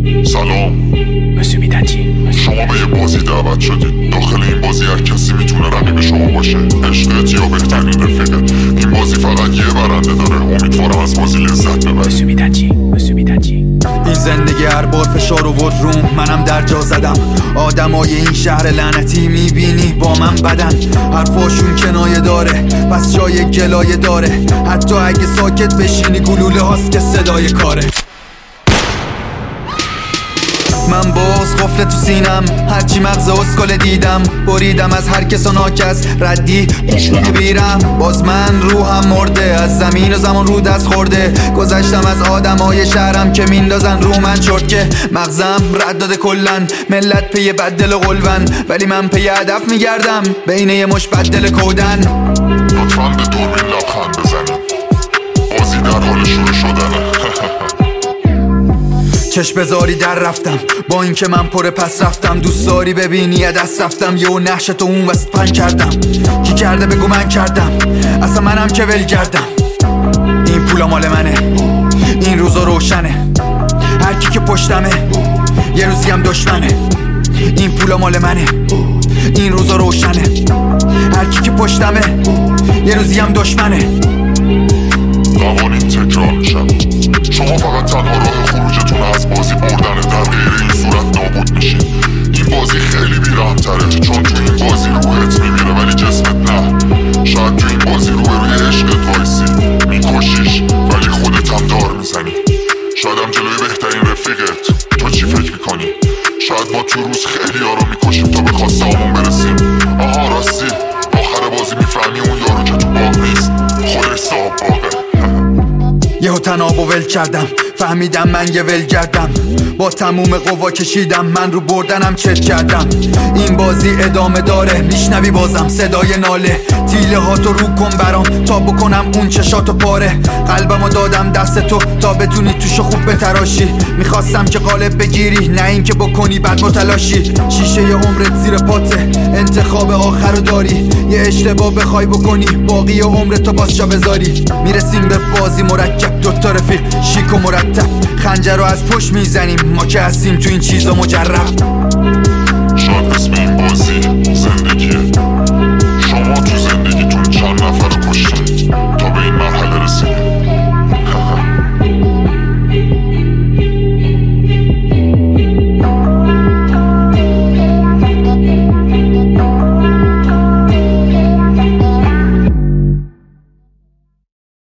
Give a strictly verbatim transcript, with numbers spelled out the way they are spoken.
سلام، شما به یه بازی دعوت شدید. داخل این بازی هر کسی میتونه رقیب شما باشه، عشقت یا بهترین رفیقت. این بازی فقط یه برنده داره، امیدوارم از بازی لذت ببری. این زندگی هر بار فشار آورد روم، منم در جا زدم. آدمای این شهر لعنتی میبینی با من بدن، حرفاشون کنایه داره پس جای گلایه داره. حتی اگه ساکت بشینی گلوله هاست که صدای کاره. من باز قفل تو سینم، هرچی مغز اسکل دیدم بریدم از هر کس و ناکس ردی نمیرم. باز من روحم مرده، از زمین و زمان رو دست خورده. گذشتم از آدمای شهرم که میندازن رو من چرت که مغزم رد داده کلن. ملت پی بدل و قلون، ولی من پی هدف میگردم بین یه مش بدل کودن. لطفاً به دوربین لبخند بزنیم، بازی در حال شروع شدنه. چشم بزاری در رفتم با اینکه من پر پس رفتم. دوست داری ببینی دست رفتم یه نقشتو اون وسط پن کردم. کی کرده بگو من کردم، اصلا منم که ول کردم. این پولا مال منه، این روزا روشنه. هر کی که پشتمه یه روزی هم دشمنه. این پولا مال منه، این روزا روشنه. هر کی که پشتمه یه روزی هم دشمنه. قوانین تکرار میشن، شما فقط تنها راه خروجتون از بازی بردنه. در غیر این صورت نابود میشین. این بازی خیلی بی‌رحم‌تره، چون تو این بازی روحت میمیره ولی جسمت نه. شاید تو این بازی روح روی عشقت وایسی، میکشیش ولی خودت هم دار میزنی. شاید هم جلوی بهترین رفیقت. تو چی فکر میکنی؟ شاید ما تو روز خیلی یارو میکشیم تا به خواسته همون برسیم. آها راستی، آخر بازی میفهمی اون یارو که تو باغ نیست، خودش صاحب باغه. یهو تنابو ول کردم، فهمیدم من یه ول کردم. با تموم قوا کشیدم، من رو بردنم چت کردم. این بازی ادامه داره، میشنوی بازم صدای ناله. تیله هاتو رو کن برام تا بکنم اون چشاتو پاره. قلبمو دادم دست تو تا بتونی توشو خوب بتراشی. میخواستم که قالب بگیری، نه این که بکنی بعد متلاشی. شیشه ی عمرت زیر پاته، انتخاب آخرو داری. یه اشتباه بخوای بکنی باقی عمرتو باز جا بذاری. میرسیم به بازی مرکب، دوتا رفیق شیک و مرتب. خنجر رو از پشت میزنیم، ما که هستیم تو این چیزا مجرب. شاید اسم این بازی